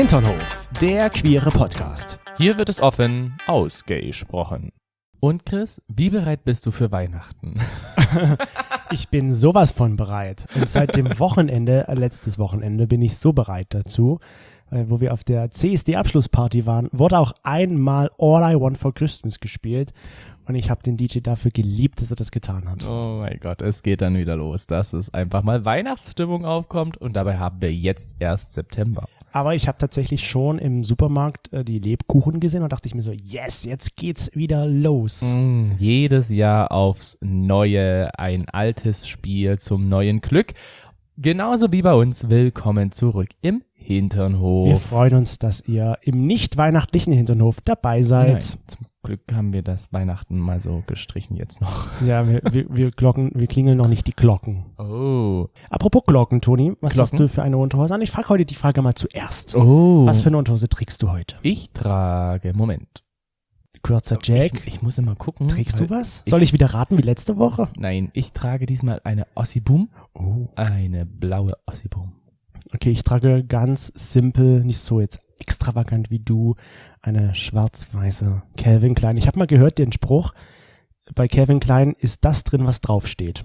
Hinternhof, der queere Podcast. Hier wird es offen ausgesprochen. Und Chris, wie bereit bist du für Weihnachten? Ich bin sowas von bereit. Und seit dem Wochenende, letztes Wochenende, bin ich so bereit dazu. Wo wir auf der CSD-Abschlussparty waren, wurde auch einmal All I Want for Christmas gespielt. Und ich habe den DJ dafür geliebt, dass er das getan hat. Oh mein Gott, es geht dann wieder los, dass es einfach mal Weihnachtsstimmung aufkommt. Und dabei haben wir jetzt erst September. Aber ich habe tatsächlich schon im Supermarkt die Lebkuchen gesehen und dachte ich mir so, yes, jetzt geht's wieder los. Jedes Jahr aufs Neue ein altes Spiel zum neuen Glück. Genauso wie bei uns. Willkommen zurück im Hinternhof. Wir freuen uns, dass ihr im nicht weihnachtlichen Hinternhof dabei seid. Nein, zum Glück haben wir das Weihnachten mal so gestrichen jetzt noch. Ja, wir klingeln noch nicht die Glocken. Oh. Apropos Glocken, Toni, was Glocken? hast du für eine Unterhose an? Ich frage heute die Frage mal zuerst. Oh. Was für eine Unterhose trägst du heute? Ich trage, Moment. Kurzer Jack. Ich muss immer gucken. Trägst du weil was? Soll ich wieder raten wie letzte Woche? Nein, ich trage diesmal eine Ossiboom. Oh. Eine blaue Ossiboom. Okay, ich trage ganz simpel, nicht so jetzt extravagant wie du, eine schwarz-weiße Calvin Klein. Ich habe mal gehört den Spruch, bei Calvin Klein ist das drin, was draufsteht.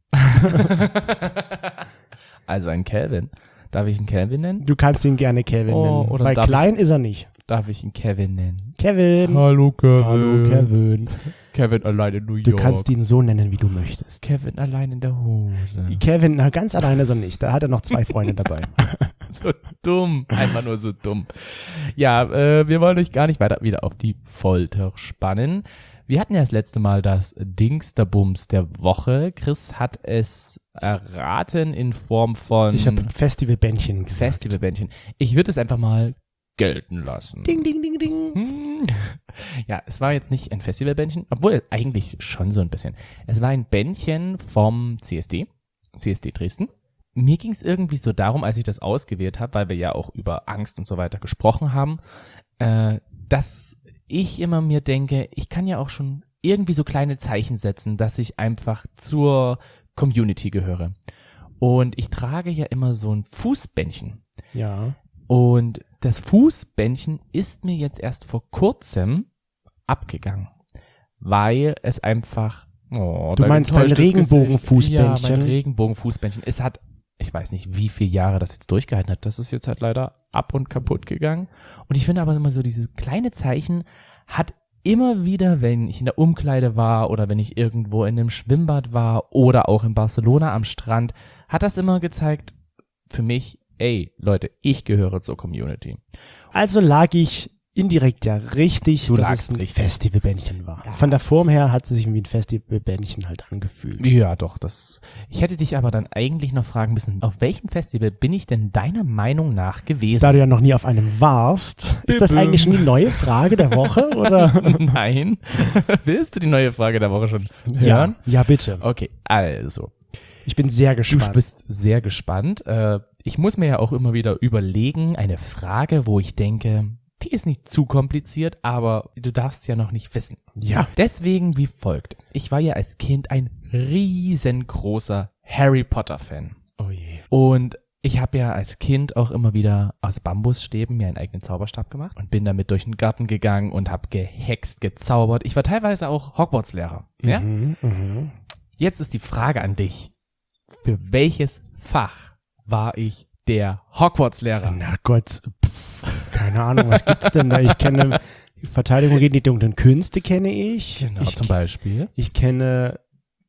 Also ein Calvin. Darf ich ihn Calvin nennen? Du kannst ihn gerne Calvin nennen, oder weil darf klein ist er nicht. Darf ich ihn Kevin nennen? Kevin. Hallo Kevin. Hallo Kevin. Kevin allein in New York. Du kannst ihn so nennen, wie du möchtest. Kevin allein in der Hose. Kevin, na, ganz alleine ist er nicht. Da hat er noch 2 Freunde dabei. So dumm. Einfach nur so dumm. Ja, wir wollen euch gar nicht weiter wieder auf die Folter spannen. Wir hatten ja das letzte Mal das Dingsterbums der Woche. Chris hat es erraten in Form von Ich habe Festivalbändchen gesagt. Festivalbändchen. Ich würde es einfach mal gelten lassen. Ding, ding, ding, ding. Ja, es war jetzt nicht ein Festivalbändchen, obwohl eigentlich schon so ein bisschen. Es war ein Bändchen vom CSD Dresden. Mir ging es irgendwie so darum, als ich das ausgewählt habe, weil wir ja auch über Angst und so weiter gesprochen haben, dass ich immer mir denke, ich kann ja auch schon irgendwie so kleine Zeichen setzen, dass ich einfach zur Community gehöre. Und ich trage ja immer so ein Fußbändchen. Ja. Und das Fußbändchen ist mir jetzt erst vor kurzem abgegangen, weil es einfach... Oh, Du meinst dein Regenbogenfußbändchen? Ja, mein Regenbogenfußbändchen. Es hat, ich weiß nicht, wie viele Jahre das jetzt durchgehalten hat. Das ist jetzt halt leider ab und kaputt gegangen. Und ich finde aber immer so, dieses kleine Zeichen hat immer wieder, wenn ich in der Umkleide war oder wenn ich irgendwo in einem Schwimmbad war oder auch in Barcelona am Strand, hat das immer gezeigt, für mich, ey, Leute, ich gehöre zur Community. Also lag ich indirekt ja richtig, Du dass lagst es ein richtig. Festivalbändchen war. Ja. Von der Form her hat es sich wie ein Festivalbändchen halt angefühlt. Ja, doch, ich hätte dich aber dann eigentlich noch fragen müssen, auf welchem Festival bin ich denn deiner Meinung nach gewesen? Da du ja noch nie auf einem warst, ist das eigentlich schon die neue Frage der Woche, oder? Nein. Willst du die neue Frage der Woche schon hören? Ja, bitte. Okay, also. Ich bin sehr gespannt. Du bist sehr gespannt. Ich muss mir ja auch immer wieder überlegen, eine Frage, wo ich denke, die ist nicht zu kompliziert, aber du darfst ja noch nicht wissen. Ja. Deswegen wie folgt. Ich war ja als Kind ein riesengroßer Harry Potter Fan. Oh je. Und ich habe ja als Kind auch immer wieder aus Bambusstäben mir einen eigenen Zauberstab gemacht und bin damit durch den Garten gegangen und habe gehext, gezaubert. Ich war teilweise auch Hogwarts-Lehrer. Ja? Jetzt ist die Frage an dich. Für welches Fach war ich der Hogwarts-Lehrer? Na Gott, keine Ahnung, was gibt's denn da? Ich kenne Verteidigung gegen die dunklen Künste kenne ich. Genau, zum Beispiel. Ich kenne,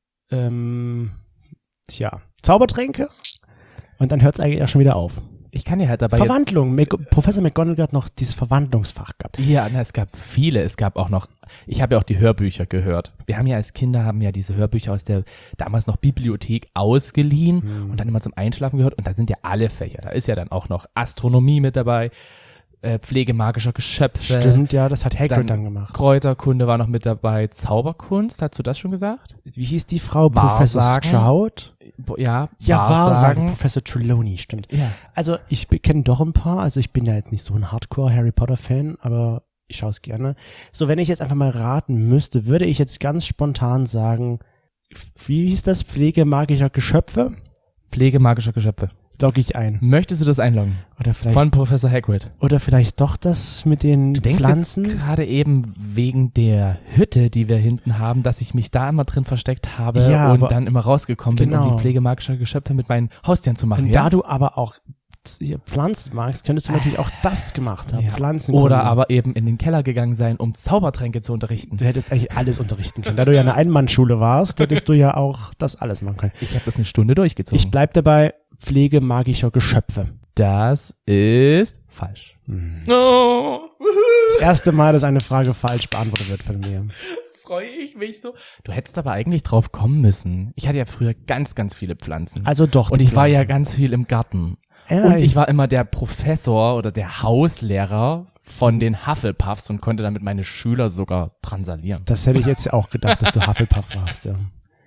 Zaubertränke. Und dann hört es eigentlich auch schon wieder auf. Ich kann ja halt dabei Verwandlung. Professor McGonagall hat noch dieses Verwandlungsfach gehabt. Ja, es gab viele. Es gab auch noch, ich habe ja auch die Hörbücher gehört. Wir haben ja als Kinder, diese Hörbücher aus der damals noch Bibliothek ausgeliehen und dann immer zum Einschlafen gehört. Und da sind ja alle Fächer. Da ist ja dann auch noch Astronomie mit dabei, Pflege magischer Geschöpfe. Stimmt, ja, das hat Hagrid dann gemacht. Kräuterkunde war noch mit dabei. Zauberkunst, hast du das schon gesagt? Wie hieß die Frau? Professor Wahrsagen. Stroud? Ja, Wahrsagen. Professor Trelawney, stimmt. Ja. Also ich kenne doch ein paar. Also ich bin ja jetzt nicht so ein Hardcore-Harry Potter-Fan, aber ich schaue es gerne. So, wenn ich jetzt einfach mal raten müsste, würde ich jetzt ganz spontan sagen, wie hieß das? Pflege magischer Geschöpfe? Pflege magischer Geschöpfe. logge ich ein. Möchtest du das einloggen? Oder vielleicht, Von Professor Hagrid. oder vielleicht doch das mit den Du denkst Pflanzen? jetzt gerade eben wegen der Hütte, die wir hinten haben, dass ich mich da immer drin versteckt habe Ja, aber- und dann immer rausgekommen bin, um Genau. die Pflege magischer Geschöpfe mit meinen Haustieren zu machen. Und ja? da du aber auch Pflanzen magst, könntest du natürlich auch das gemacht haben. Ja. Pflanzen. Oder aber eben in den Keller gegangen sein, um Zaubertränke zu unterrichten. Du hättest eigentlich alles unterrichten können. Da du ja eine Einmannschule warst, hättest du ja auch das alles machen können. Ich habe das eine Stunde durchgezogen. Ich bleib dabei, Pflege magischer Geschöpfe. Das ist falsch. Oh, Das erste Mal, dass eine Frage falsch beantwortet wird von mir. freue ich mich so. Du hättest aber eigentlich drauf kommen müssen. Ich hatte ja früher ganz, ganz viele Pflanzen. Also doch. Und die ich war ja Pflanzen. ganz viel im Garten. Ja, Und ich war immer der Professor oder der Hauslehrer von den Hufflepuffs und konnte damit meine Schüler sogar transalieren. Das hätte ich jetzt ja auch gedacht, dass du Hufflepuff warst. Ja.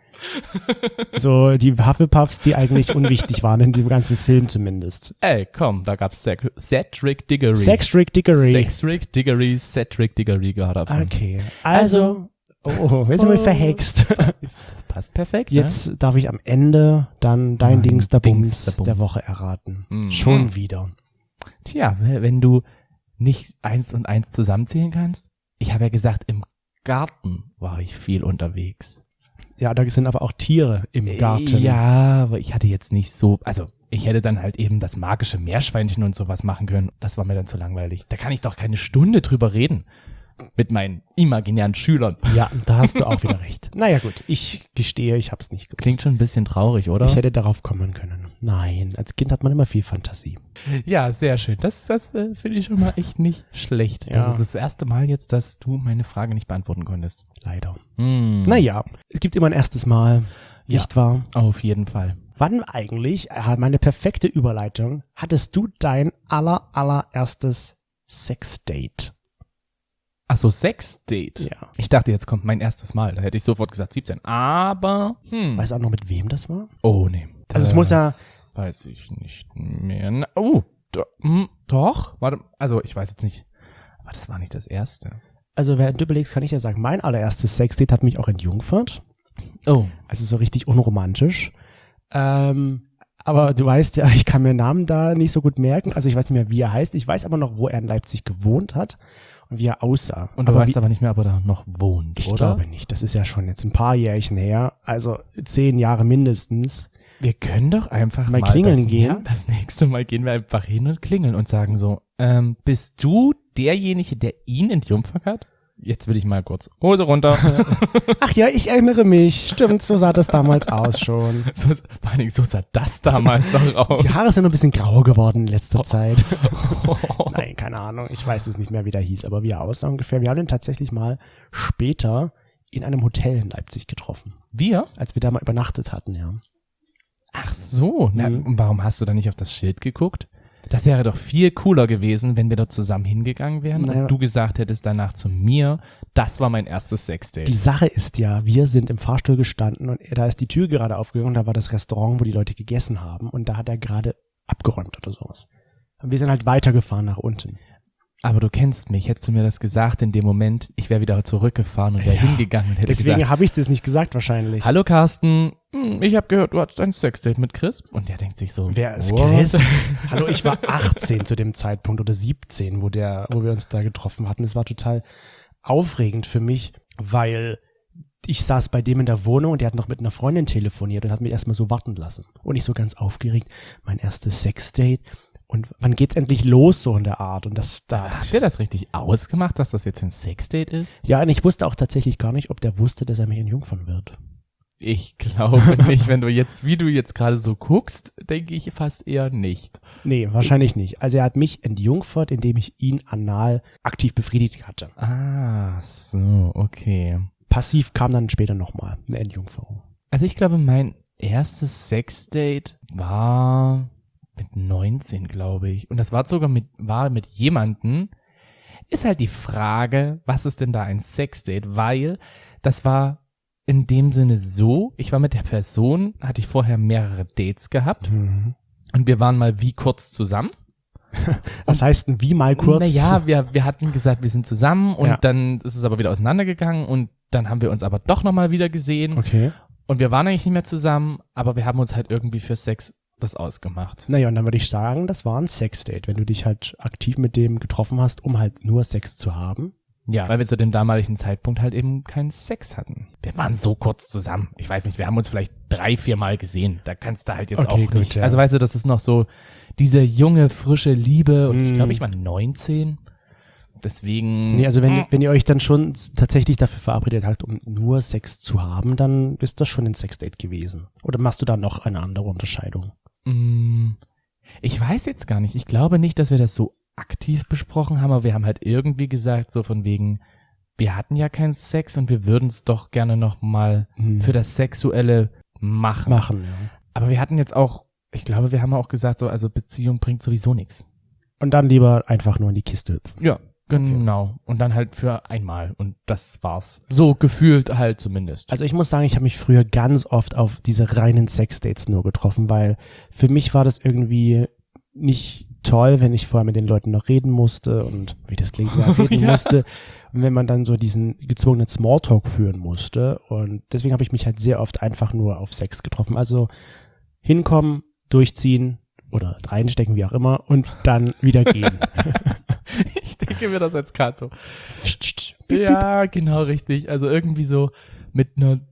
So die Hufflepuffs, die eigentlich unwichtig waren, in dem ganzen Film zumindest. Ey, komm, da gab's Cedric Diggory. Cedric Diggory. Cedric Diggory gehört davon. Okay, also, jetzt sind wir verhext. Das passt perfekt, Jetzt darf ich am Ende dann dein Mein Dings der Dings Bums der der Bums. Woche erraten. Mhm. Schon wieder. Ne? Tja, wenn du nicht 1 und 1 zusammenzählen kannst. Ich habe ja gesagt, im Garten war ich viel unterwegs. Ja, da sind aber auch Tiere im Garten. Ja, aber ich hatte jetzt nicht so, also ich hätte dann halt eben das magische Meerschweinchen und sowas machen können. Das war mir dann zu langweilig. Da kann ich doch keine Stunde drüber reden. Mit meinen imaginären Schülern. Ja, da hast du auch wieder recht. Naja gut, ich gestehe, ich hab's nicht gewusst. Klingt schon ein bisschen traurig, oder? Ich hätte darauf kommen können. Nein, als Kind hat man immer viel Fantasie. Ja, sehr schön. Das finde ich schon mal echt nicht schlecht. Ja. Das ist das erste Mal jetzt, dass du meine Frage nicht beantworten konntest. Leider. Hm. Naja, es gibt immer ein erstes Mal, Ja. nicht wahr? Auf jeden Fall. Wann eigentlich, meine perfekte Überleitung, hattest du dein allererstes Sexdate? Ach so, Sexdate. Ja. Ich dachte, jetzt kommt mein erstes Mal. Da hätte ich sofort gesagt 17. Aber, Weißt du auch noch, mit wem das war? Oh, nee. Also es muss ja- Das weiß ich nicht mehr. Doch. Warte, also ich weiß jetzt nicht. Aber das war nicht das erste. Also während du überlegst, kann ich ja sagen, mein allererstes Sexdate hat mich auch entjungfert. Oh. Also so richtig unromantisch. Aber du weißt ja, ich kann mir Namen da nicht so gut merken. Also ich weiß nicht mehr, wie er heißt. Ich weiß aber noch, wo er in Leipzig gewohnt hat und wie er aussah. Und du aber weißt aber nicht mehr, ob er da noch wohnt, ich oder? glaube nicht. Das ist ja schon jetzt ein paar Jährchen her. Also 10 Jahre mindestens. Wir können doch einfach Mal mal klingeln gehen. Ja, das nächste Mal gehen wir einfach hin und klingeln und sagen so, bist du derjenige, der ihn entjungfert hat? Jetzt will ich mal kurz Hose runter. Ach ja, ich erinnere mich. Stimmt, so sah das damals aus schon. Vor allen Dingen, so sah das damals noch aus. Die Haare sind noch ein bisschen grauer geworden in letzter Zeit. Nein, keine Ahnung. Ich weiß es nicht mehr, wie der hieß, aber wie er aussah ungefähr. Wir haben ihn tatsächlich mal später in einem Hotel in Leipzig getroffen, Wir? als wir da mal übernachtet hatten, ja. Ach so. Na, Mhm. und warum hast du da nicht auf das Schild geguckt? Das wäre doch viel cooler gewesen, wenn wir da zusammen hingegangen wären Naja. und du gesagt hättest danach zu mir, das war mein erstes Sexdate. Die Sache ist ja, wir sind im Fahrstuhl gestanden und da ist die Tür gerade aufgegangen und da war das Restaurant, wo die Leute gegessen haben und da hat er gerade abgeräumt oder sowas. Und wir sind halt weitergefahren nach unten. Aber du kennst mich, hättest du mir das gesagt in dem Moment, ich wäre wieder zurückgefahren und wäre Ja. hingegangen und hätte Deswegen gesagt, habe ich das nicht gesagt wahrscheinlich. hallo Carsten, ich habe gehört, du hattest ein Sexdate mit Chris. Und der denkt sich so, Wer ist what? Chris? Hallo, ich war 18 zu dem Zeitpunkt oder 17, wo wir uns da getroffen hatten. Es war total aufregend für mich, weil ich saß bei dem in der Wohnung und der hat noch mit einer Freundin telefoniert und hat mich erstmal so warten lassen. Und ich so ganz aufgeregt, mein erstes Sexdate. Und wann geht's endlich los, so in der Art? Und Hat der das richtig ausgemacht, dass das jetzt ein Sexdate ist? ja, und ich wusste auch tatsächlich gar nicht, ob der wusste, dass er mich entjungfern wird. Ich glaube nicht, wenn du jetzt, wie du jetzt gerade so guckst, denke ich fast eher nicht. Nee, wahrscheinlich nicht. Also er hat mich entjungfert, indem ich ihn anal aktiv befriedigt hatte. Ah, so, okay. Passiv kam dann später nochmal eine Entjungferung. Also ich glaube, mein erstes Sexdate war mit 19, glaube ich. Und das war sogar mit jemandem. Ist halt die Frage, was ist denn da ein Sexdate? Weil das war in dem Sinne so, ich war mit der Person, hatte ich vorher mehrere Dates gehabt Mhm. und wir waren mal wie kurz zusammen. Was heißt denn wie mal kurz? Naja, wir hatten gesagt, wir sind zusammen und Ja. dann ist es aber wieder auseinandergegangen und dann haben wir uns aber doch nochmal wieder gesehen Okay. und wir waren eigentlich nicht mehr zusammen, aber wir haben uns halt irgendwie für Sex das ausgemacht. Naja, und dann würde ich sagen, das war ein Sexdate, wenn du dich halt aktiv mit dem getroffen hast, um halt nur Sex zu haben. Ja, weil wir zu dem damaligen Zeitpunkt halt eben keinen Sex hatten. Wir waren so kurz zusammen. Ich weiß nicht, wir haben uns vielleicht 3-4 Mal gesehen. Da kannst du halt jetzt Okay, auch gut, nicht. ja. Also weißt du, das ist noch so diese junge, frische Liebe. Und ich glaube, ich war 19. Deswegen. Nee, also wenn ihr euch dann schon tatsächlich dafür verabredet habt, um nur Sex zu haben, dann ist das schon ein Sexdate gewesen. Oder machst du da noch eine andere Unterscheidung? Ich weiß jetzt gar nicht. Ich glaube nicht, dass wir das so aktiv besprochen haben, aber wir haben halt irgendwie gesagt, so von wegen, wir hatten ja keinen Sex und wir würden es doch gerne noch mal für das Sexuelle machen. Ja. Aber wir hatten jetzt auch, ich glaube, wir haben auch gesagt, so, also Beziehung bringt sowieso nichts. Und dann lieber einfach nur in die Kiste hüpfen. Ja, genau. Und dann halt für einmal. Und das war's. So gefühlt halt zumindest. Also ich muss sagen, ich habe mich früher ganz oft auf diese reinen Sexdates nur getroffen, weil für mich war das irgendwie nicht toll, wenn ich vorher mit den Leuten noch reden musste und wie das klingt, reden musste. Und wenn man dann so diesen gezwungenen Smalltalk führen musste. Und deswegen habe ich mich halt sehr oft einfach nur auf Sex getroffen. Also hinkommen, durchziehen oder reinstecken, wie auch immer, und dann wieder gehen. Ich denke mir das jetzt gerade so. Ja, genau, richtig. Also irgendwie so mit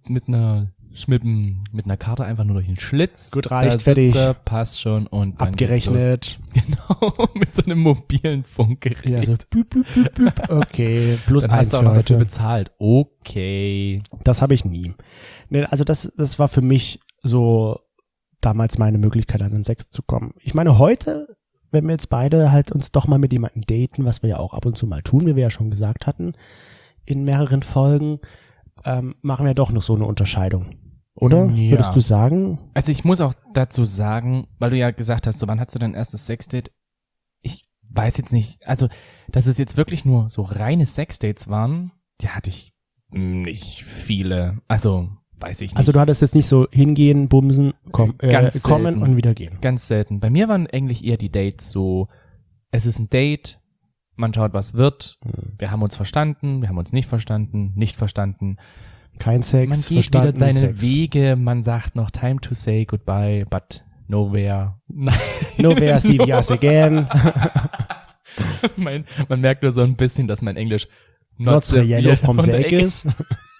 einer Karte einfach nur durch den Schlitz. Gut, reicht, da fertig. Passt schon und dann Abgerechnet. geht's los. Genau, mit so einem mobilen Funkgerät. Ja, so büb, büb, büb, büb. Okay, plus dann hast 1 du auch für noch dafür heute. bezahlt. Okay. Das habe ich nie. Nee, also das war für mich so damals meine Möglichkeit, an den Sex zu kommen. Ich meine, heute, wenn wir jetzt beide halt uns doch mal mit jemandem daten, was wir ja auch ab und zu mal tun, wie wir ja schon gesagt hatten, in mehreren Folgen, machen wir doch noch so eine Unterscheidung. Oder? Ja. Würdest du sagen? Also ich muss auch dazu sagen, weil du ja gesagt hast, so wann hattest du dein erstes Sexdate? Ich weiß jetzt nicht, also dass es jetzt wirklich nur so reine Sexdates waren, die hatte ich nicht viele. Also weiß ich nicht. Also du hattest jetzt nicht so hingehen, bumsen, Ganz kommen selten. und wieder gehen. Ganz selten. Bei mir waren eigentlich eher die Dates so, es ist ein Date, man schaut, was wird, wir haben uns verstanden, wir haben uns nicht verstanden, Kein Sex, man geht wieder verstanden, seine Sex. Wege, man sagt noch time to say goodbye, but nowhere. Nein. Nowhere see us again. Man merkt nur so ein bisschen, dass mein Englisch Not so yellow from on the the egg egg is.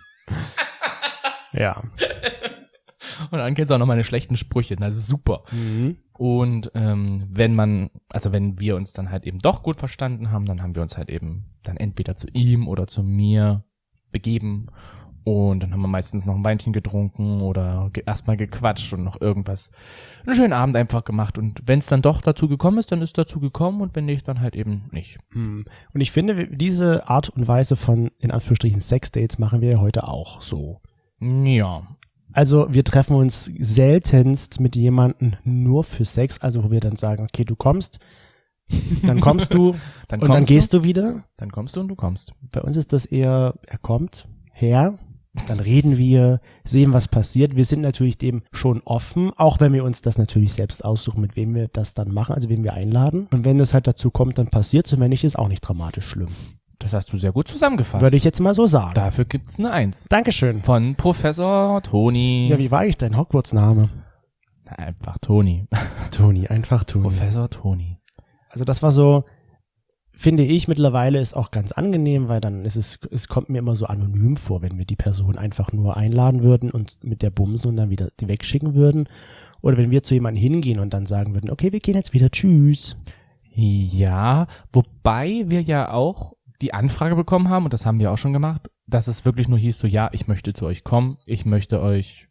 Ja. Und dann kennst du auch noch meine schlechten Sprüche, das ist super. Mhm. Und wenn wir uns dann halt eben doch gut verstanden haben, dann haben wir uns halt eben dann entweder zu ihm oder zu mir begeben und dann haben wir meistens noch ein Weinchen getrunken oder erstmal gequatscht und noch irgendwas, einen schönen Abend einfach gemacht und wenn es dann doch dazu gekommen ist, dann ist dazu gekommen und wenn nicht, dann halt eben nicht. Und ich finde, diese Art und Weise von, in Anführungsstrichen, Sexdates machen wir ja heute auch so. Ja. Also wir treffen uns seltenst mit jemandem nur für Sex, also wo wir dann sagen, okay, du kommst, dann kommst du und dann gehst du wieder. Dann kommst du und du kommst. Bei uns ist das eher, er kommt her, dann reden wir, sehen, was passiert. Wir sind natürlich dem schon offen, auch wenn wir uns das natürlich selbst aussuchen, mit wem wir das dann machen, also wen wir einladen. Und wenn es halt dazu kommt, dann passiert es und wenn nicht, ist auch nicht dramatisch schlimm. Das hast du sehr gut zusammengefasst. Würde ich jetzt mal so sagen. Dafür gibt's eine 1. Dankeschön. Von Professor Toni. Ja, wie war eigentlich dein Hogwarts-Name? Einfach Toni. Toni, einfach Toni. Professor Toni. Also das war so, finde ich mittlerweile ist auch ganz angenehm, weil dann ist es kommt mir immer so anonym vor, wenn wir die Person einfach nur einladen würden und mit der bumsen und dann wieder die wegschicken würden. Oder wenn wir zu jemandem hingehen und dann sagen würden, okay, wir gehen jetzt wieder, tschüss. Ja, wobei wir ja auch die Anfrage bekommen haben, und das haben wir auch schon gemacht, dass es wirklich nur hieß so, ja, ich möchte zu euch kommen, ich möchte euch,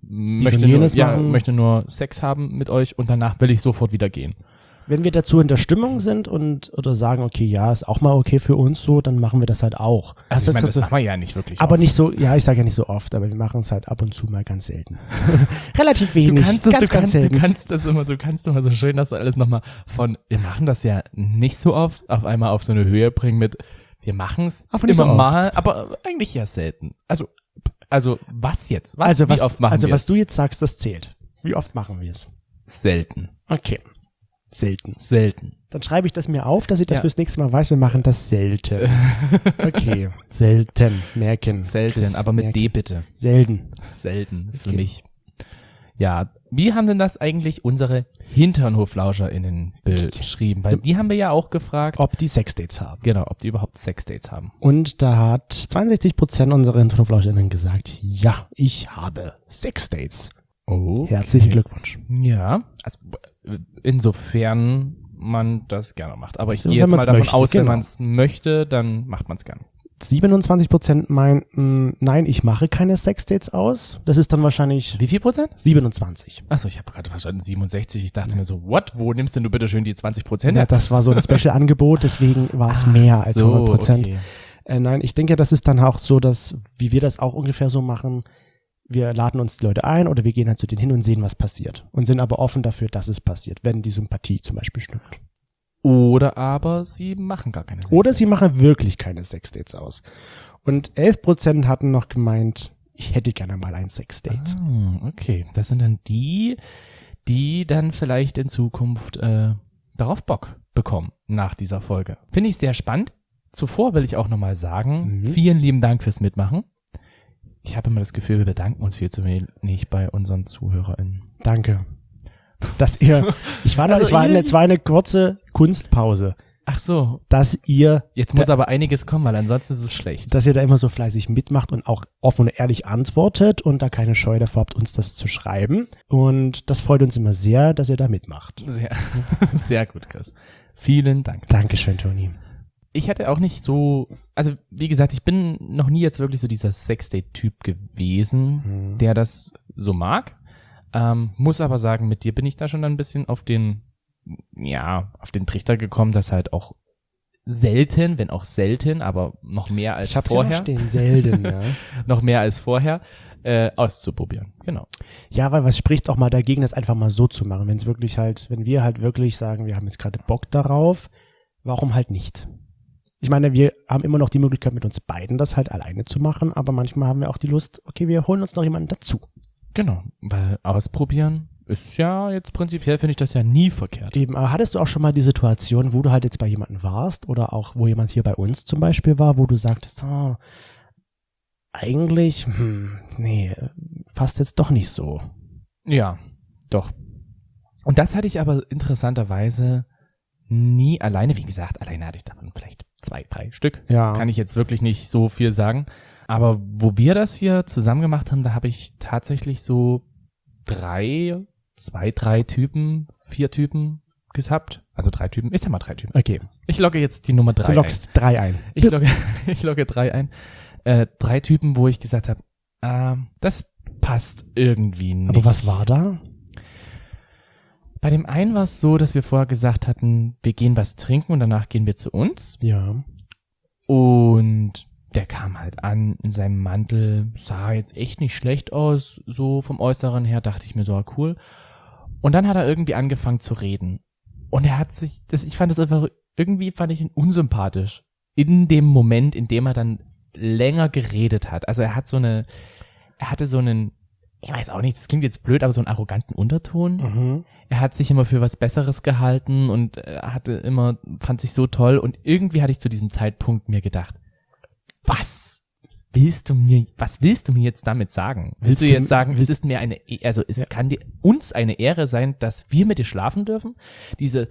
möchte nur Sex haben mit euch und danach will ich sofort wieder gehen. Wenn wir dazu in der Stimmung sind oder sagen, okay, ja, ist auch mal okay für uns so, dann machen wir das halt auch. Also ich meine, das machen wir ja nicht wirklich aber oft. nicht so, ja, ich sage ja nicht so oft, aber wir machen es halt ab und zu mal ganz selten. Relativ wenig, ganz selten. Du kannst immer so schön, dass du alles nochmal wir machen das ja nicht so oft, auf einmal auf so eine Höhe bringen mit, wir machen es immer so mal, aber eigentlich ja selten. Also was jetzt? Wie oft machen wir es? Was du jetzt sagst, das zählt. Wie oft machen wir es? Selten. Okay. Selten. Dann schreibe ich das mir auf, dass ich das fürs nächste Mal weiß. Wir machen das selten. Okay. Selten. Merken. Selten, Chris, aber mit merken. D bitte. Selten. Selten für Okay. mich. Ja, wie haben denn das eigentlich unsere HinternhoflauscherInnen beschrieben? Weil die haben wir ja auch gefragt, Ob die Sexdates haben. genau, ob die überhaupt Sexdates haben. Und da hat 62% unserer HinternhoflauscherInnen gesagt, ja, ich habe Sexdates. Oh. Herzlichen Glückwunsch. Ja, also insofern man das gerne macht. Aber ich So, gehe wenn jetzt mal man's davon möchte, aus, wenn genau. man es möchte, dann macht man es gern. 27% meinten, nein, ich mache keine Sexdates aus. Das ist dann wahrscheinlich Wie viel Prozent? 27. Achso, ich habe gerade verstanden 67. Ich dachte mir so, what? Wo nimmst denn du bitte schön die 20%? Ja, das war so ein Special-Angebot, deswegen war es mehr als 100%. Okay. Nein, ich denke, das ist dann auch so, dass, wie wir das auch ungefähr so machen, wir laden uns die Leute ein oder wir gehen halt zu denen hin und sehen, was passiert. Und sind aber offen dafür, dass es passiert, wenn die Sympathie zum Beispiel stimmt. Oder aber sie machen gar keine Sexdates. Oder sie machen wirklich keine Sexdates aus. Und 11% hatten noch gemeint, ich hätte gerne mal ein Sexdate. Ah, okay, das sind dann die dann vielleicht in Zukunft darauf Bock bekommen nach dieser Folge. Finde ich sehr spannend. Zuvor will ich auch nochmal sagen, vielen lieben Dank fürs Mitmachen. Ich habe immer das Gefühl, wir bedanken uns viel zu wenig bei unseren ZuhörerInnen. Danke. Dass ihr, es war eine kurze Kunstpause, Ach so, dass ihr jetzt muss aber einiges kommen, weil ansonsten ist es schlecht. da immer so fleißig mitmacht und auch offen und ehrlich antwortet und da keine Scheu davor habt, uns das zu schreiben. Und das freut uns immer sehr, dass ihr da mitmacht. Sehr, sehr gut, Chris. Vielen Dank. Dankeschön, Toni. Ich hätte auch nicht so, also wie gesagt, ich bin noch nie jetzt wirklich so dieser Sexdate-Typ gewesen, der das so mag. Muss aber sagen, mit dir bin ich da schon ein bisschen auf den Trichter gekommen, dass halt auch selten, wenn auch selten, aber noch mehr als Ich hab's vorher, ja noch stehen, selten, ja. noch mehr als vorher, auszuprobieren. Genau. Ja, weil was spricht auch mal dagegen, das einfach mal so zu machen? Wenn wir halt wirklich sagen, wir haben jetzt gerade Bock darauf, warum halt nicht? Ich meine, wir haben immer noch die Möglichkeit, mit uns beiden das halt alleine zu machen, aber manchmal haben wir auch die Lust, okay, wir holen uns noch jemanden dazu. Genau, weil ausprobieren ist ja jetzt prinzipiell, finde ich das ja nie verkehrt. Eben, aber hattest du auch schon mal die Situation, wo du halt jetzt bei jemandem warst oder auch, wo jemand hier bei uns zum Beispiel war, wo du sagtest, oh, eigentlich, nee, passt jetzt doch nicht so. Ja, doch. Und das hatte ich aber interessanterweise nie alleine. Wie gesagt, alleine hatte ich davon vielleicht 2, 3 Stück. Ja. Kann ich jetzt wirklich nicht so viel sagen. Aber wo wir das hier zusammen gemacht haben, da habe ich tatsächlich so 2, 3 Typen, 4 Typen gehabt. Also 3 Typen. Ich sag mal 3 Typen. Okay. Ich logge jetzt die Nummer 3 Du ein. loggst 3 ein. Ich logge 3 ein. 3 Typen, wo ich gesagt habe, das passt irgendwie nicht. Aber was war da? Bei dem einen war es so, dass wir vorher gesagt hatten, wir gehen was trinken und danach gehen wir zu uns. Ja. Und der kam halt an in seinem Mantel, sah jetzt echt nicht schlecht aus, so vom Äußeren her, dachte ich mir so, cool. Und dann hat er irgendwie angefangen zu reden. Und er hat ich fand ihn unsympathisch. In dem Moment, in dem er dann länger geredet hat. Also er hatte so einen, ich weiß auch nicht, das klingt jetzt blöd, aber so einen arroganten Unterton. Mhm. Er hat sich immer für was Besseres gehalten und fand sich so toll. Und irgendwie hatte ich zu diesem Zeitpunkt mir gedacht, was willst du mir jetzt damit sagen? Willst du jetzt sagen, es ist mir kann uns eine Ehre sein, dass wir mit dir schlafen dürfen? Diese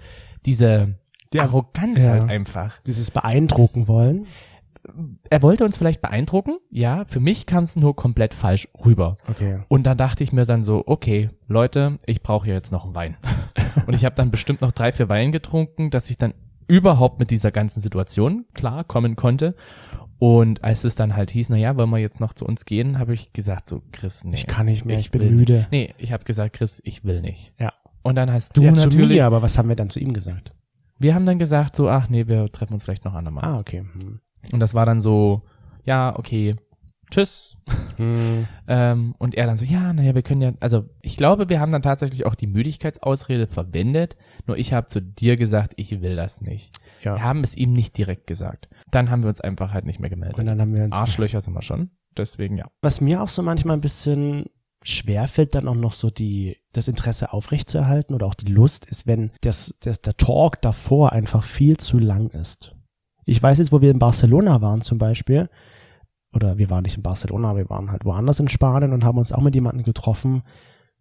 Arroganz halt einfach. Dieses beeindrucken wollen. Er wollte uns vielleicht beeindrucken, ja, für mich kam es nur komplett falsch rüber. Okay. Und dann dachte ich mir dann so, okay, Leute, ich brauche hier jetzt noch einen Wein. Und ich habe dann bestimmt noch 3, 4 Wein getrunken, dass ich dann überhaupt mit dieser ganzen Situation klar kommen konnte. Und als es dann halt hieß, naja, wollen wir jetzt noch zu uns gehen, habe ich gesagt so, Chris, nee. Ich kann nicht mehr, ich bin will müde. Nicht. Nee, ich habe gesagt, Chris, ich will nicht. Ja. Und dann hast du Ja, natürlich, zu mir, aber was haben wir dann zu ihm gesagt? wir haben dann gesagt so, ach nee, wir treffen uns vielleicht noch andermal. Ah, okay. Und das war dann so, ja, okay, tschüss. Hm. Und er dann so, ja, naja, wir können ja, also ich glaube, wir haben dann tatsächlich auch die Müdigkeitsausrede verwendet, nur ich habe zu dir gesagt, ich will das nicht. Ja. Wir haben es ihm nicht direkt gesagt. Dann haben wir uns einfach halt nicht mehr gemeldet. Und dann haben wir uns. Arschlöcher sind wir schon, deswegen ja. Was mir auch so manchmal ein bisschen schwerfällt, dann auch noch so das Interesse aufrechtzuerhalten oder auch die Lust, ist, wenn der Talk davor einfach viel zu lang ist. Ich weiß jetzt, wo wir in Barcelona waren zum Beispiel, oder wir waren nicht in Barcelona, wir waren halt woanders in Spanien und haben uns auch mit jemandem getroffen,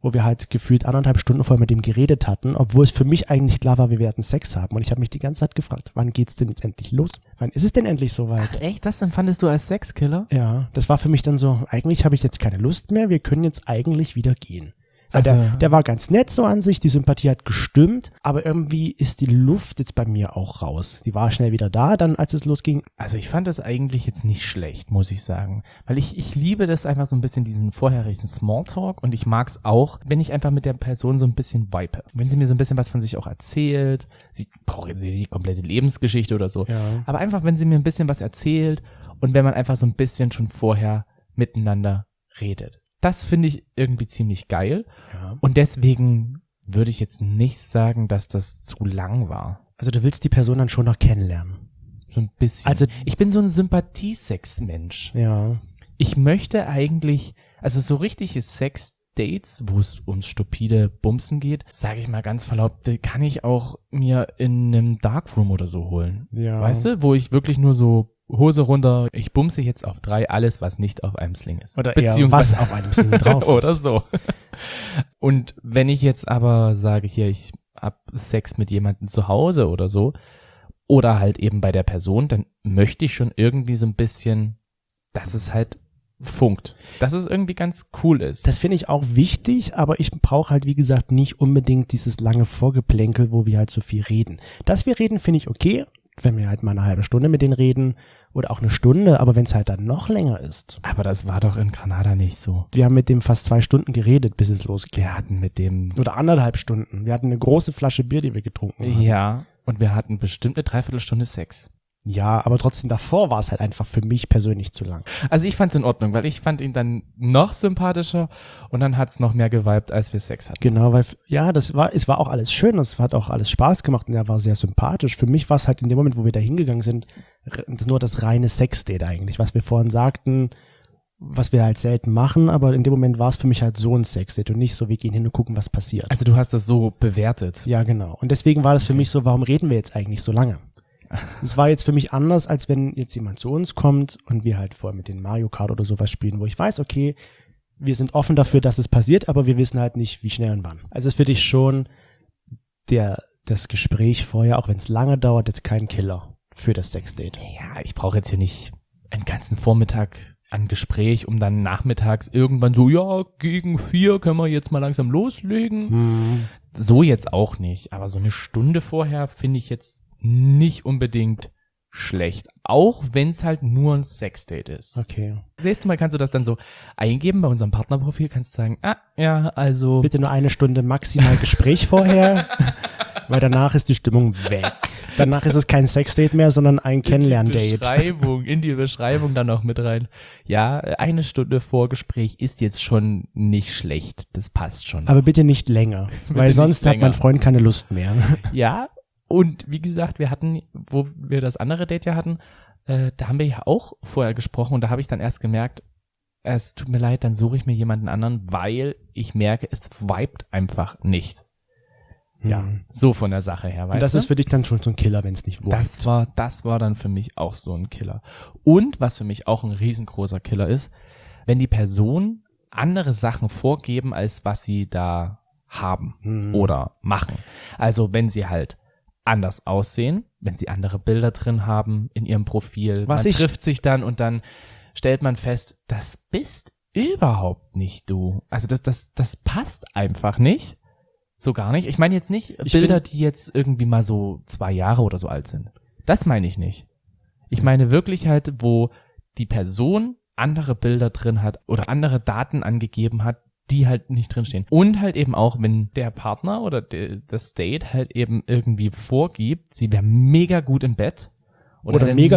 wo wir halt gefühlt 1,5 Stunden vorher mit dem geredet hatten, obwohl es für mich eigentlich klar war, wir werden Sex haben. Und ich habe mich die ganze Zeit gefragt, wann geht's denn jetzt endlich los? Wann ist es denn endlich soweit? Ach echt? Das empfandest du als Sexkiller? Ja, das war für mich dann so, eigentlich habe ich jetzt keine Lust mehr, wir können jetzt eigentlich wieder gehen. Weil Also- der war ganz nett so an sich, die Sympathie hat gestimmt, aber irgendwie ist die Luft jetzt bei mir auch raus. Die war schnell wieder da, dann als es losging. Also ich fand das eigentlich jetzt nicht schlecht, muss ich sagen. Weil ich liebe das einfach so ein bisschen, diesen vorherigen Smalltalk, und ich mag's auch, wenn ich einfach mit der Person so ein bisschen vibe. Wenn sie mir so ein bisschen was von sich auch erzählt, sie braucht jetzt nicht die komplette Lebensgeschichte oder so, Ja. aber einfach, wenn sie mir ein bisschen was erzählt und wenn man einfach so ein bisschen schon vorher miteinander redet. Das finde ich irgendwie ziemlich geil, Ja. und deswegen würde ich jetzt nicht sagen, dass das zu lang war. Also du willst die Person dann schon noch kennenlernen. So ein bisschen. Also- ich bin so ein Sympathiesex-Mensch. Ja. Ich möchte eigentlich, also so richtige Sex-Dates, wo es ums stupide Bumsen geht, sage ich mal ganz verlaubt, die kann ich auch mir in einem Darkroom oder so holen. Ja. Weißt du, wo ich wirklich nur so Hose runter, ich bumse jetzt auf 3, alles, was nicht auf einem Sling ist. Oder eher, was auf einem Sling drauf ist. Oder so. Und wenn ich jetzt aber sage, hier, ich hab Sex mit jemandem zu Hause oder so, oder halt eben bei der Person, dann möchte ich schon irgendwie so ein bisschen, dass es halt funkt. Dass es irgendwie ganz cool ist. Das finde ich auch wichtig, aber ich brauche halt, wie gesagt, nicht unbedingt dieses lange Vorgeplänkel, wo wir halt so viel reden. Dass wir reden, finde ich okay, wenn wir halt mal eine halbe Stunde mit denen reden oder auch eine Stunde, aber wenn es halt dann noch länger ist. Aber das war doch in Granada nicht so. Wir haben mit dem fast 2 Stunden geredet, bis es losging. Wir hatten mit dem, Oder 1,5 Stunden. Wir hatten eine große Flasche Bier, die wir getrunken haben. ja, und wir hatten bestimmt eine Dreiviertelstunde Sex. Ja, aber trotzdem davor war es halt einfach für mich persönlich zu lang. Also ich fand's in Ordnung, weil ich fand ihn dann noch sympathischer und dann hat's noch mehr geweibt, als wir Sex hatten. Genau, weil, ja, es war auch alles schön, es hat auch alles Spaß gemacht und er war sehr sympathisch. Für mich war es halt in dem Moment, wo wir da hingegangen sind, nur das reine Sexdate eigentlich, was wir vorhin sagten, was wir halt selten machen, aber in dem Moment war es für mich halt so ein Sexdate und nicht so, wir gehen hin und gucken, was passiert. Also du hast das so bewertet. Ja, genau. Und deswegen war das für mich so, warum reden wir jetzt eigentlich so lange? Es war jetzt für mich anders, als wenn jetzt jemand zu uns kommt und wir halt vorher mit den Mario Kart oder sowas spielen, wo ich weiß, okay, wir sind offen dafür, dass es passiert, aber wir wissen halt nicht, wie schnell und wann. Also ist für dich schon das Gespräch vorher, auch wenn es lange dauert, jetzt kein Killer für das Sexdate. Ja, ich brauche jetzt hier nicht einen ganzen Vormittag an Gespräch, um dann nachmittags irgendwann so, ja, gegen 4 können wir jetzt mal langsam loslegen. So jetzt auch nicht, aber so eine Stunde vorher finde ich jetzt nicht unbedingt schlecht, auch wenn es halt nur ein Sexdate ist. Okay. Nächstes Mal kannst du das dann so eingeben bei unserem Partnerprofil, kannst du sagen, ja, also Bitte nur 1 Stunde maximal Gespräch vorher, weil danach ist die Stimmung weg. Danach ist es kein Sexdate mehr, sondern ein Kennenlerndate. in die Beschreibung dann noch mit rein. Ja, 1 Stunde Vorgespräch ist jetzt schon nicht schlecht, das passt schon. Aber bitte nicht länger, weil nicht sonst hat mein länger. Freund keine Lust mehr. Ja, und wie gesagt, wir hatten, wo wir das andere Date ja hatten, da haben wir ja auch vorher gesprochen und da habe ich dann erst gemerkt, es tut mir leid, dann suche ich mir jemanden anderen, weil ich merke, es vibet einfach nicht. Ja, so von der Sache her, weißt Und das du? ist für dich dann schon so ein Killer, wenn es nicht vibet. Das war dann für mich auch so ein Killer. Und was für mich auch ein riesengroßer Killer ist, wenn die Person andere Sachen vorgeben, als was sie da haben oder machen. Also wenn sie halt anders aussehen, wenn sie andere Bilder drin haben in ihrem Profil. Man trifft sich dann und dann stellt man fest, das bist überhaupt nicht du. Also das passt einfach nicht. So gar nicht. Ich meine jetzt nicht Bilder, die jetzt irgendwie mal so 2 Jahre oder so alt sind. Das meine ich nicht. Ich meine wirklich halt, wo die Person andere Bilder drin hat oder andere Daten angegeben hat, die halt nicht drinstehen. Und halt eben auch, wenn der Partner oder das Date halt eben irgendwie vorgibt, sie wäre mega gut im Bett oder mega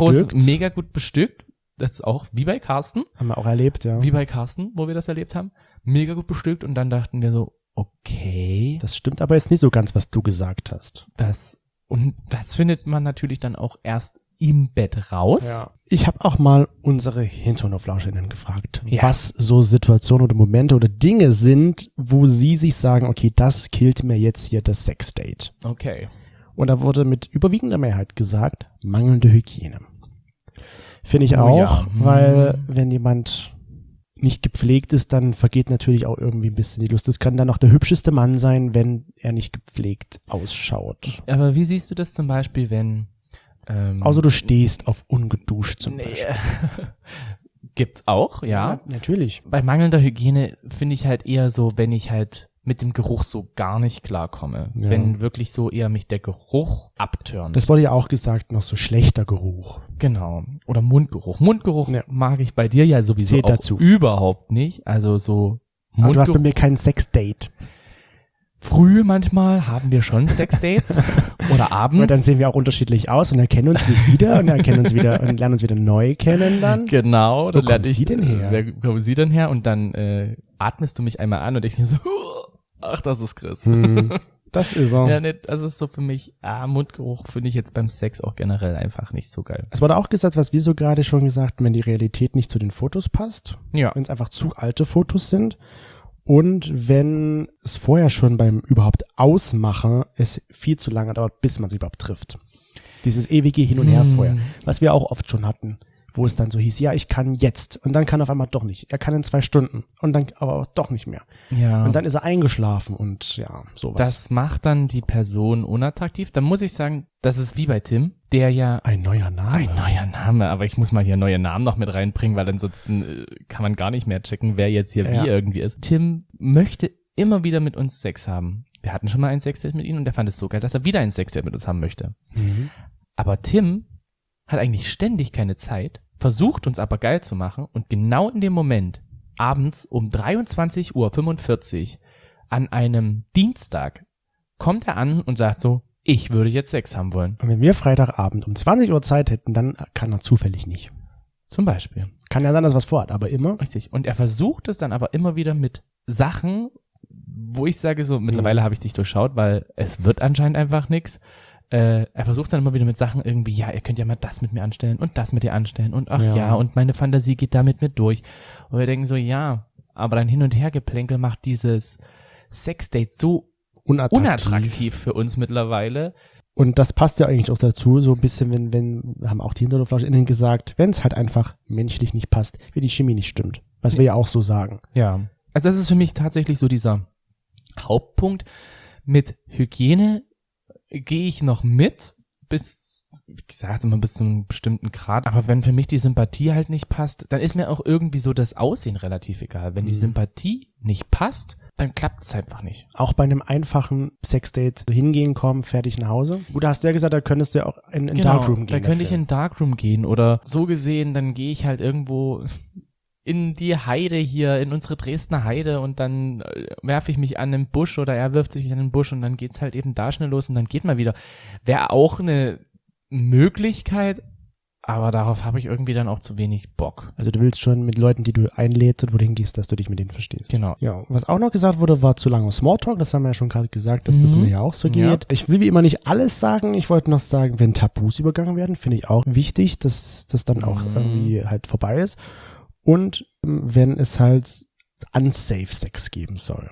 gut bestückt. Das ist auch wie bei Carsten. Haben wir auch erlebt, ja. Wie bei Carsten, wo wir das erlebt haben. Mega gut bestückt und dann dachten wir so, okay. Das stimmt aber jetzt nicht so ganz, was du gesagt hast. Das findet man natürlich dann auch erst im Bett raus. Ja. Ich habe auch mal unsere Hinterhoflauscherinnen gefragt, Ja. was so Situationen oder Momente oder Dinge sind, wo sie sich sagen, okay, das killt mir jetzt hier das Sexdate. Okay. Und da wurde mit überwiegender Mehrheit gesagt, mangelnde Hygiene. Finde ich Oh auch, ja. weil wenn jemand nicht gepflegt ist, dann vergeht natürlich auch irgendwie ein bisschen die Lust. Das kann dann auch der hübscheste Mann sein, wenn er nicht gepflegt ausschaut. Aber wie siehst du das zum Beispiel, wenn Außer du stehst auf ungeduscht zum Beispiel. Gibt's auch, ja. Natürlich. Bei mangelnder Hygiene finde ich halt eher so, wenn ich halt mit dem Geruch so gar nicht klarkomme. Ja. Wenn wirklich so eher mich der Geruch abturnt. Das wurde ja auch gesagt, noch so schlechter Geruch. Genau. Oder Mundgeruch. Mundgeruch Ja. mag ich bei dir ja sowieso Zählt auch dazu. überhaupt nicht. Also so Aber du hast bei Mundgeruch. mir kein Sexdate. Früh manchmal haben wir schon Sexdates oder abends. Aber dann sehen wir auch unterschiedlich aus und erkennen uns nicht wieder und erkennen uns wieder und lernen uns wieder neu kennen dann. Genau. Wo kommt sie denn her? Wer kommt sie denn her? Und dann atmest du mich einmal an und ich mir so, ach, das ist Chris. Das ist er. Ja, nee, das ist so für mich, Mundgeruch finde ich jetzt beim Sex auch generell einfach nicht so geil. Es wurde auch gesagt, was wir so gerade schon gesagt haben, wenn die Realität nicht zu den Fotos passt, Ja. wenn es einfach zu alte Fotos sind und wenn es vorher schon beim überhaupt Ausmachen es viel zu lange dauert, bis man es überhaupt trifft. Dieses ewige Hin und Her vorher, was wir auch oft schon hatten, wo es dann so hieß, ja, ich kann jetzt und dann kann er auf einmal doch nicht. Er kann in 2 Stunden und dann aber auch doch nicht mehr. Ja. Und dann ist er eingeschlafen und ja, sowas. Das macht dann die Person unattraktiv. Dann muss ich sagen, das ist wie bei Tim, der ja Ein neuer Name. ein neuer Name, aber ich muss mal hier neue Namen noch mit reinbringen, weil ansonsten kann man gar nicht mehr checken, wer jetzt hier Ja. wie irgendwie ist. Tim möchte immer wieder mit uns Sex haben. Wir hatten schon mal ein Sexdate mit ihm und der fand es so geil, dass er wieder ein Sexdate mit uns haben möchte. Mhm. Aber Tim hat eigentlich ständig keine Zeit, versucht uns aber geil zu machen und genau in dem Moment, abends um 23:45 Uhr an einem Dienstag, kommt er an und sagt so, ich würde jetzt Sex haben wollen. Und wenn wir Freitagabend um 20 Uhr Zeit hätten, dann kann er zufällig nicht. Zum Beispiel. Kann ja sein, dass was vorhat, aber immer. Richtig. Und er versucht es dann aber immer wieder mit Sachen, wo ich sage so, mittlerweile habe ich dich durchschaut, weil es wird anscheinend einfach nix. Er versucht dann immer wieder mit Sachen irgendwie, ja, ihr könnt ja mal das mit mir anstellen und das mit dir anstellen und ach ja, und meine Fantasie geht damit mit durch. Und wir denken so, ja, aber dein Hin- und Hergeplänkel macht dieses Sexdate so unattraktiv für uns mittlerweile. Und das passt ja eigentlich auch dazu, so ein bisschen, wenn haben auch die HinterhoflauscherInnen gesagt, wenn es halt einfach menschlich nicht passt, wenn die Chemie nicht stimmt. Was wir ja auch so sagen. Ja. Also das ist für mich tatsächlich so dieser Hauptpunkt. Mit Hygiene gehe ich noch mit, bis, wie gesagt, immer bis zu einem bestimmten Grad. Aber wenn für mich die Sympathie halt nicht passt, dann ist mir auch irgendwie so das Aussehen relativ egal. Wenn die Sympathie nicht passt, dann klappt es einfach nicht. Auch bei einem einfachen Sexdate hingehen, kommen, fertig nach Hause. Gut, da hast du ja gesagt, da könntest du ja auch in Darkroom gehen. Da könnte ich dafür. in Darkroom gehen oder so gesehen, dann gehe ich halt irgendwo in die Heide hier, in unsere Dresdner Heide und dann werfe ich mich an den Busch oder er wirft sich an den Busch und dann geht's halt eben da schnell los und dann geht mal wieder. Wäre auch eine Möglichkeit, aber darauf habe ich irgendwie dann auch zu wenig Bock. Also du willst schon mit Leuten, die du einlädst und wo du hingehst, dass du dich mit denen verstehst. Genau. Ja, was auch noch gesagt wurde, war zu lange Smalltalk. Das haben wir ja schon gerade gesagt, dass das mir ja auch so geht. Ja. Ich will wie immer nicht alles sagen. Ich wollte noch sagen, wenn Tabus übergangen werden, finde ich auch wichtig, dass das dann auch irgendwie halt vorbei ist. Und wenn es halt unsafe Sex geben soll.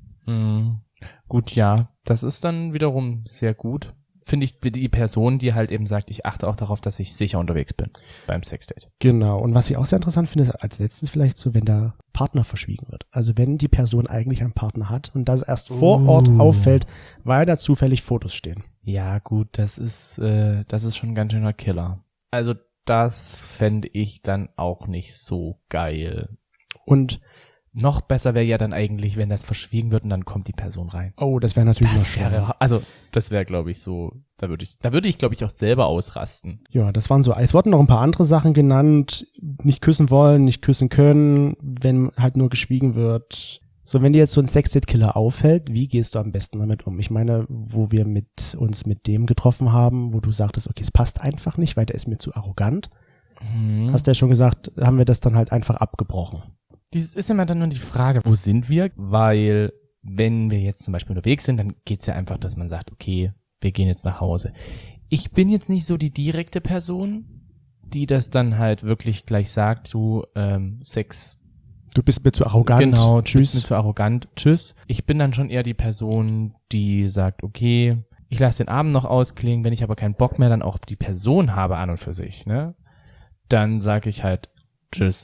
Gut, ja, das ist dann wiederum sehr gut. Finde ich die Person, die halt eben sagt, ich achte auch darauf, dass ich sicher unterwegs bin beim Sexdate. Genau. Und was ich auch sehr interessant finde, ist als letztes vielleicht so, wenn der Partner verschwiegen wird. Also wenn die Person eigentlich einen Partner hat und das erst vor Ort auffällt, weil da zufällig Fotos stehen. Ja, gut, das ist schon ein ganz schöner Killer. Also das fände ich dann auch nicht so geil. Und Noch besser wäre ja dann eigentlich, wenn das verschwiegen wird und dann kommt die Person rein. oh, das wäre natürlich noch schlimmer. Das wäre, glaube ich, so, da würde ich, glaube ich, auch selber ausrasten. Ja, das waren so, es wurden noch ein paar andere Sachen genannt. Nicht küssen wollen, nicht küssen können, wenn halt nur geschwiegen wird. So, wenn dir jetzt so ein Sexdate-Killer auffällt, wie gehst du am besten damit um? Ich meine, wo wir uns mit dem getroffen haben, wo du sagtest, okay, es passt einfach nicht, weil der ist mir zu arrogant. Hast du ja schon gesagt, haben wir das dann halt einfach abgebrochen. Dies ist immer dann nur die Frage, wo sind wir? Weil, wenn wir jetzt zum Beispiel unterwegs sind, dann geht's ja einfach, dass man sagt, okay, wir gehen jetzt nach Hause. Ich bin jetzt nicht so die direkte Person, die das dann halt wirklich gleich sagt, du, Sex. Du bist mir zu arrogant. Genau, du Tschüss. bist mir zu arrogant. Tschüss. Ich bin dann schon eher die Person, die sagt, okay, ich lasse den Abend noch ausklingen, wenn ich aber keinen Bock mehr dann auch auf die Person habe an und für sich, ne? Dann sage ich halt Tschüss.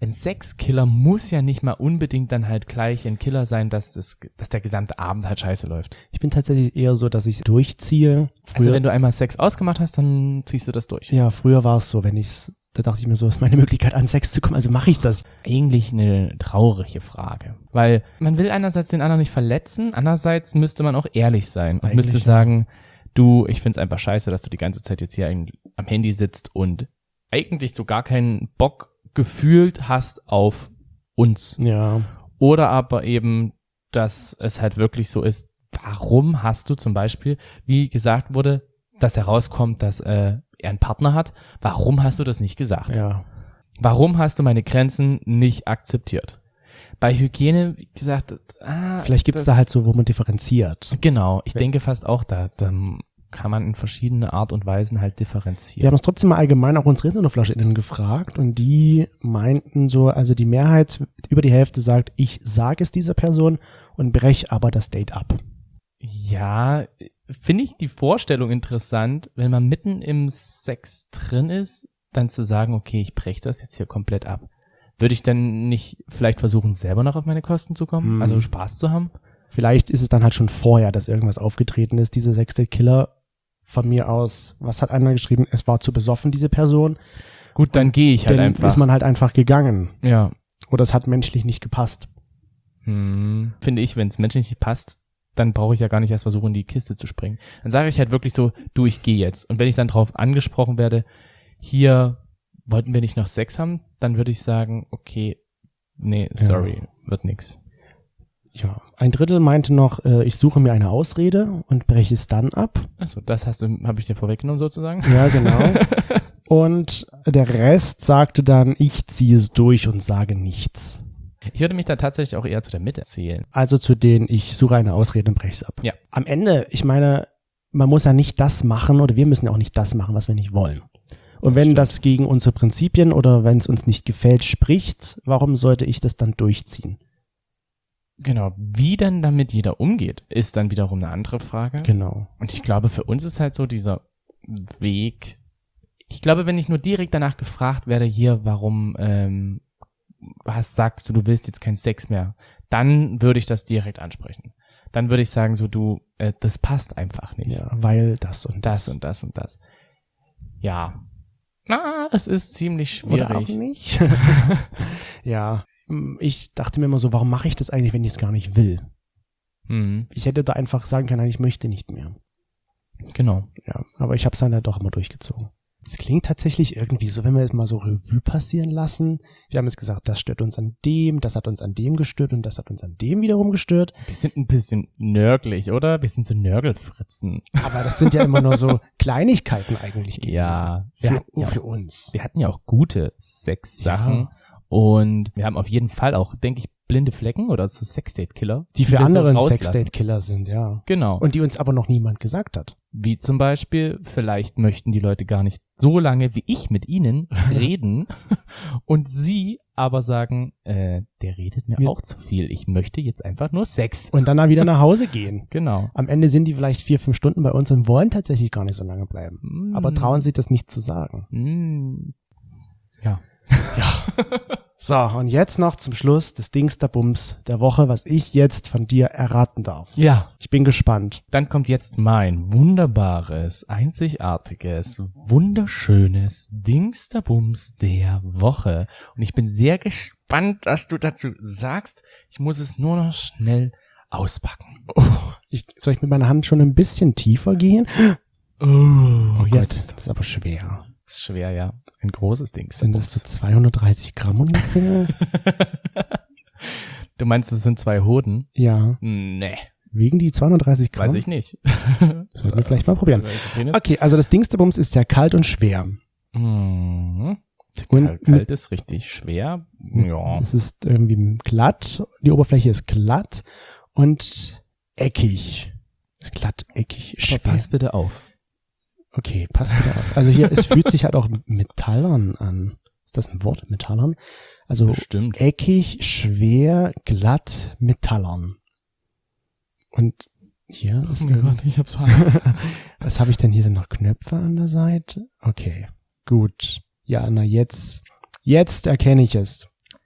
ein Sexkiller muss ja nicht mal unbedingt dann halt gleich ein Killer sein, dass der gesamte Abend halt scheiße läuft. Ich bin tatsächlich eher so, dass ich es durchziehe. Also wenn du einmal Sex ausgemacht hast, dann ziehst du das durch. Ja, früher war es so, da dachte ich mir so, ist meine Möglichkeit an Sex zu kommen, also mache ich das. Eigentlich eine traurige Frage, weil man will einerseits den anderen nicht verletzen, andererseits müsste man auch ehrlich sein und müsste sagen, du, ich find's einfach scheiße, dass du die ganze Zeit jetzt hier am Handy sitzt und eigentlich so gar keinen Bock gefühlt hast auf uns. Ja. Oder aber eben, dass es halt wirklich so ist, warum hast du zum Beispiel, wie gesagt wurde, dass herauskommt, dass er einen Partner hat, warum hast du das nicht gesagt? Ja. Warum hast du meine Grenzen nicht akzeptiert? Bei Hygiene, wie gesagt, vielleicht gibt's da halt so, wo man differenziert. Genau, ich denke fast auch, da kann man in verschiedene Art und Weisen halt differenzieren. Wir haben uns trotzdem mal allgemein auch unsere InternetflaschInnen gefragt und die meinten so, also die Mehrheit, über die Hälfte sagt, ich sage es dieser Person und brech aber das Date ab. Ja, finde ich die Vorstellung interessant, wenn man mitten im Sex drin ist, dann zu sagen, okay, ich breche das jetzt hier komplett ab. Würde ich dann nicht vielleicht versuchen, selber noch auf meine Kosten zu kommen? Also Spaß zu haben? Vielleicht ist es dann halt schon vorher, dass irgendwas aufgetreten ist, dieser Sex-Date-Killer. Von mir aus, was hat einer geschrieben? Es war zu besoffen, diese Person. Gut, dann gehe ich halt dann einfach. Ist man halt einfach gegangen. Ja. Oder es hat menschlich nicht gepasst. Finde ich, wenn es menschlich nicht passt, dann brauche ich ja gar nicht erst versuchen, in die Kiste zu springen. Dann sage ich halt wirklich so, du, ich gehe jetzt. Und wenn ich dann drauf angesprochen werde, hier wollten wir nicht noch Sex haben, dann würde ich sagen, okay, nee, sorry, wird nix. Ja, 1/3 meinte noch, ich suche mir eine Ausrede und breche es dann ab. Achso, das habe ich dir vorweggenommen sozusagen. Ja, genau. Und der Rest sagte dann, ich ziehe es durch und sage nichts. Ich würde mich da tatsächlich auch eher zu der Mitte zählen. Also zu denen, ich suche eine Ausrede und breche es ab. Ja. Am Ende, ich meine, man muss ja nicht das machen oder wir müssen ja auch nicht das machen, was wir nicht wollen. Und wenn das gegen unsere Prinzipien oder wenn es uns nicht gefällt, spricht, warum sollte ich das dann durchziehen? Genau, wie dann damit jeder umgeht, ist dann wiederum eine andere Frage. Genau. Und ich glaube, für uns ist halt so dieser Weg, ich glaube, wenn ich nur direkt danach gefragt werde, hier, warum sagst du, du willst jetzt keinen Sex mehr, dann würde ich das direkt ansprechen. Dann würde ich sagen, so du, das passt einfach nicht. Ja, weil das und das. Das und das und das. Ja. Es ist ziemlich schwierig. Oder auch nicht. Ja, ich dachte mir immer so, warum mache ich das eigentlich, wenn ich es gar nicht will? Ich hätte da einfach sagen können, nein, ich möchte nicht mehr. Genau. Ja, aber ich habe es dann halt doch immer durchgezogen. Es klingt tatsächlich irgendwie so, wenn wir jetzt mal so Revue passieren lassen. Wir haben jetzt gesagt, das stört uns an dem, das hat uns an dem gestört und das hat uns an dem wiederum gestört. Wir sind ein bisschen nörgelig, oder? Wir sind so Nörgelfritzen. Aber das sind ja immer nur so Kleinigkeiten eigentlich gewesen. Ja. Für uns. Wir hatten ja auch gute Sexsachen. Ja. Und wir haben auf jeden Fall auch, denke ich, blinde Flecken oder so Sex-Date-Killer. Die für anderen Sex-Date-Killer sind, ja. Genau. Und die uns aber noch niemand gesagt hat. Wie zum Beispiel, vielleicht möchten die Leute gar nicht so lange wie ich mit ihnen reden und sie aber sagen, der redet mir auch zu viel. Ich möchte jetzt einfach nur Sex. Und dann wieder nach Hause gehen. Genau. Am Ende sind die vielleicht 4-5 Stunden bei uns und wollen tatsächlich gar nicht so lange bleiben. Aber trauen sich das nicht zu sagen. Ja. Ja. So, und jetzt noch zum Schluss des Dingsterbums der Woche, was ich jetzt von dir erraten darf. Ja. Ich bin gespannt. Dann kommt jetzt mein wunderbares, einzigartiges, wunderschönes Dingsterbums der Woche. Und ich bin sehr gespannt, was du dazu sagst. Ich muss es nur noch schnell auspacken. Soll ich mit meiner Hand schon ein bisschen tiefer gehen? Oh, jetzt. Das ist aber schwer. Das ist schwer, ja. Ein großes Ding. Sind das so 230 Gramm ungefähr? Du meinst, das sind 2 Hoden? Ja. Nee. Wiegen die 230 Gramm? Weiß ich nicht. Sollten wir vielleicht mal probieren. Okay, also das Dingsterbums ist sehr kalt und schwer. Und kalt ist richtig schwer. Ja. Es ist irgendwie glatt. Die Oberfläche ist glatt und eckig. Ist glatt, eckig, schwer. Aber pass bitte auf. Okay, pass bitte auf. Also hier, es fühlt sich halt auch metallern an. Ist das ein Wort? Metallern? Also bestimmt. Eckig, schwer, glatt, metallern. Und hier ist ich hab's verpasst. Was habe ich denn hier? Sind noch Knöpfe an der Seite? Okay, gut. Ja, na jetzt erkenne ich es.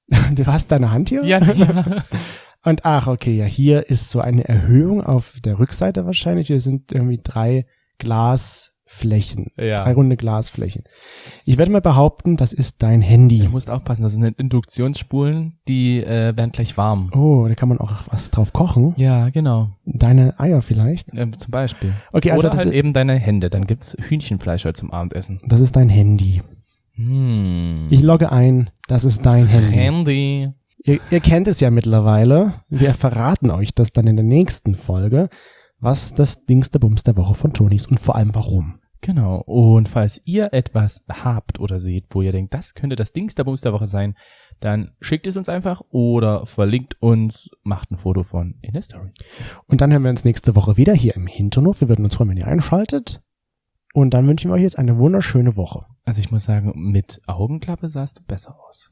Du hast deine Hand hier? Ja. Und okay, ja, hier ist so eine Erhöhung auf der Rückseite wahrscheinlich. Hier sind irgendwie 3 Glasflächen. Ja. 3 runde Glasflächen. Ich werde mal behaupten, das ist dein Handy. Du musst aufpassen, das sind Induktionsspulen, die werden gleich warm. Oh, da kann man auch was drauf kochen. Ja, genau. Deine Eier vielleicht. Zum Beispiel. Okay, also Oder das, halt eben deine Hände. Dann gibt's Hühnchenfleisch heute zum Abendessen. das ist dein Handy. Ich logge ein, das ist dein Handy. Handy. Ihr kennt es ja mittlerweile. Wir verraten euch das dann in der nächsten Folge, was das Dings der Bums der Woche von Toni ist und vor allem warum. Genau. Und falls ihr etwas habt oder seht, wo ihr denkt, das könnte das Dings der Bums der Woche sein, dann schickt es uns einfach oder verlinkt uns, macht ein Foto von in der Story. Und dann hören wir uns nächste Woche wieder hier im Hinternhof. Wir würden uns freuen, wenn ihr einschaltet. Und dann wünschen wir euch jetzt eine wunderschöne Woche. Also ich muss sagen, mit Augenklappe sahst du besser aus.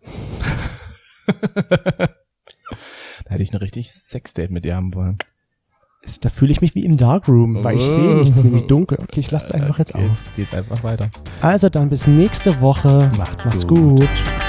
Da hätte ich ein richtig Sexdate mit dir haben wollen. Da fühle ich mich wie im Darkroom, weil ich sehe nichts, nämlich dunkel. Okay, ich lasse es einfach jetzt auf. Jetzt geht's einfach weiter. Also dann bis nächste Woche. Macht's gut.